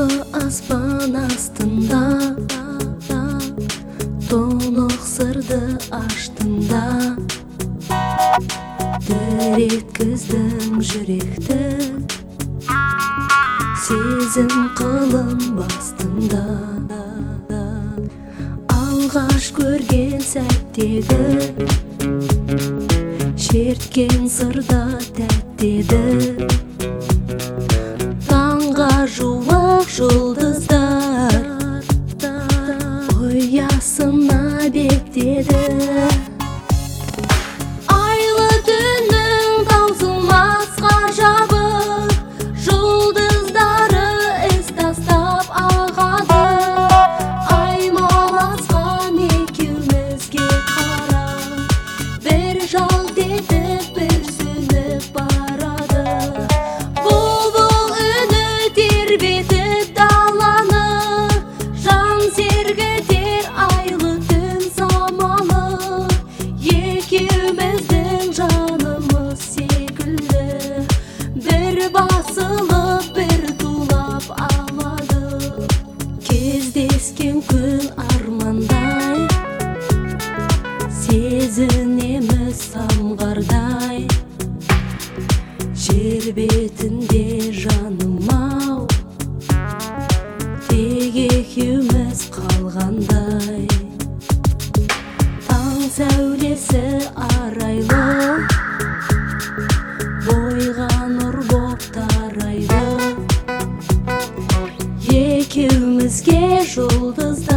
аспан астында толық сырды аштында дір еткіздің жүректі сезім қылын бастында алғаш көрген сәттегі шерткен сырда тәттеді таңға жуық жұлдыздар ұясына беттеді айлы түннің таусылмас ғажабы жұлдыздары із тастап ағады аймаласқан екеумізге қарап бір жалт етіп бір сөніп барады бұлбұл үні тербетіп даланы жан сергітер айлы түн самалы екеуміздің жанымыз секілді бір басылып бір тулап алады кездескен күн армандай сезінеміз самғардай жер бетінде жаным-ау тек екеуміз қалғандай таң сәулесі арайлы бойға нұр боп тарайды екеумізге жұлдыз